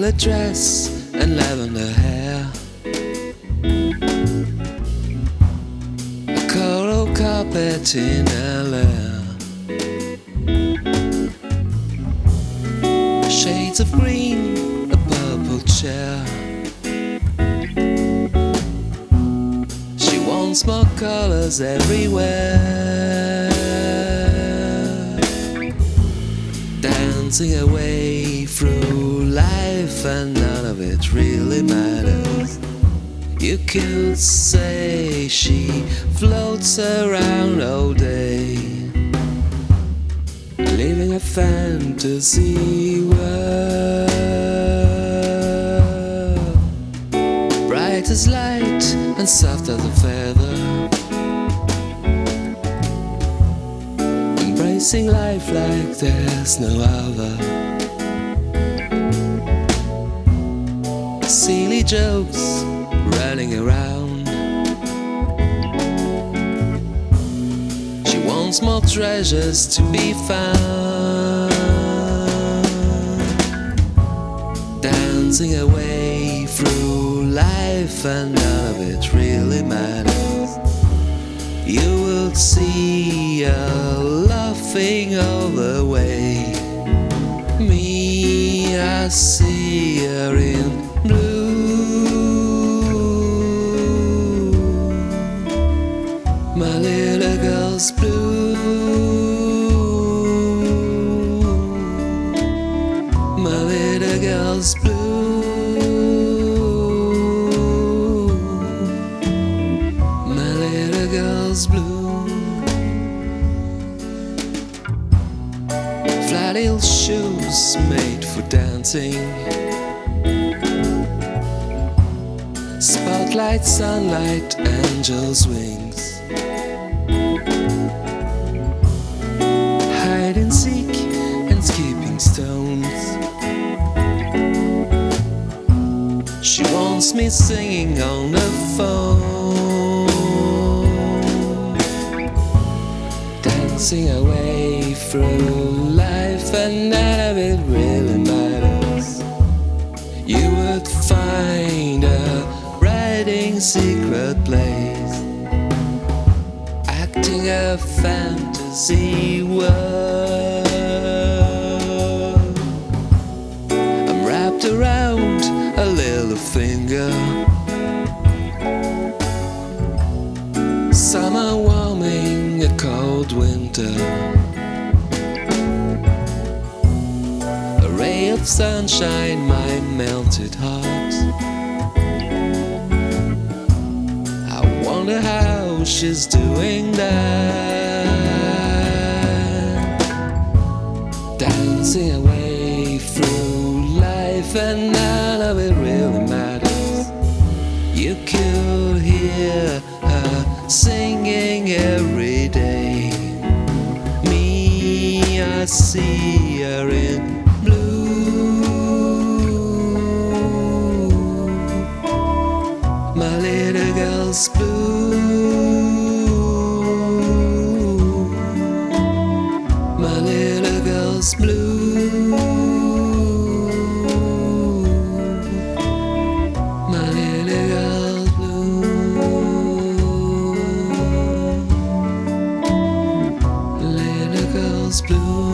violet dress and lavender hair, a coral carpet in her lair, shades of green, a purple chair. She wants more colors everywhere, dancing away through life, and none of it really matters. You could say she floats around all day, living a fantasy world, bright as light and soft as a feather, embracing life like there's no other. Silly jokes running around, she wants more treasures to be found, dancing away through life, and none of it really matters. You will see her laughing all the way. Me, I see her in blue. My little girl's blue. My little girl's blue. My little girl's blue. Flat heel shoes made for dancing, spotlight, sunlight, angel's wings, hide and seek and skipping stones. She wants me singing on the phone, dancing away through life, and none of it really matters. You would find her writing secret plays, acting a fantasy world. I'm wrapped around a little finger, summer warming a cold winter, a ray of sunshine, my melted heart. I wonder how she's doing that, dancing away through life, and none of it really matters. You could hear her singing every day. Me, I see her in blue. My little girl's blue. My little girl's blue. My little girl's blue. Little girl's blue.